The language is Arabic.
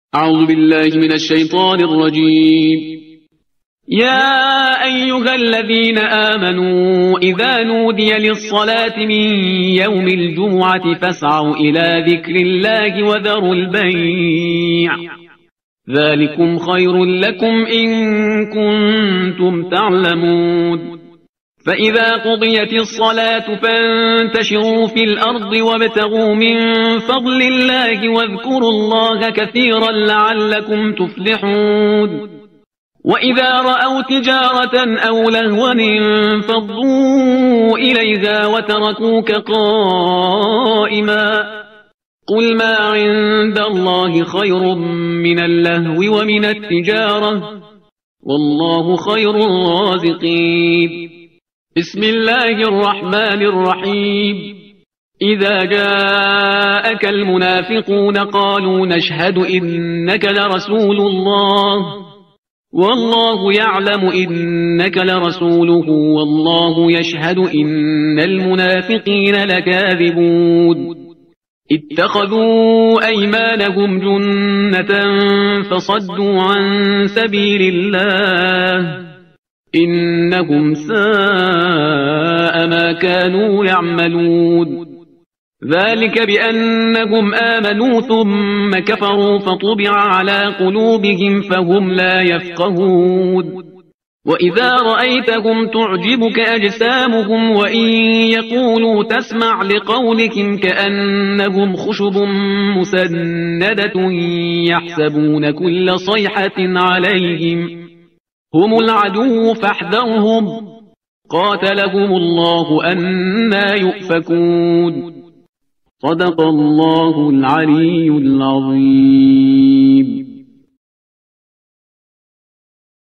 أعوذ بالله من الشيطان الرجيم. يا أيها الذين آمنوا إذا نودي للصلاة من يوم الجمعة فاسعوا إلى ذكر الله وذروا البيع، ذلكم خير لكم إن كنتم تعلمون. فإذا قضيت الصلاة فانتشروا في الأرض وابتغوا من فضل الله واذكروا الله كثيرا لعلكم تفلحون. وإذا رأوا تجارة أو لهوا انفضوا إليها وتركوك قائما. قل ما عند الله خير من اللهو ومن التجارة، والله خير الرازقين. بسم الله الرحمن الرحيم. إذا جاءك المنافقون قالوا نشهد إنك لرسول الله، والله يعلم إنك لرسوله والله يشهد إن المنافقين لكاذبون. اتخذوا أيمانهم جنة فصدوا عن سبيل الله، إنهم ساء ما كانوا يعملون. ذلك بأنهم آمنوا ثم كفروا فطبع على قلوبهم فهم لا يفقهون. وإذا رأيتهم تعجبك أجسامهم وإن يقولوا تسمع لقولهم كأنهم خشب مسندة يحسبون كل صيحة عليهم هم العدو فاحذرهم قاتلهم الله أنى يؤفكون. صدق الله العلي العظيم.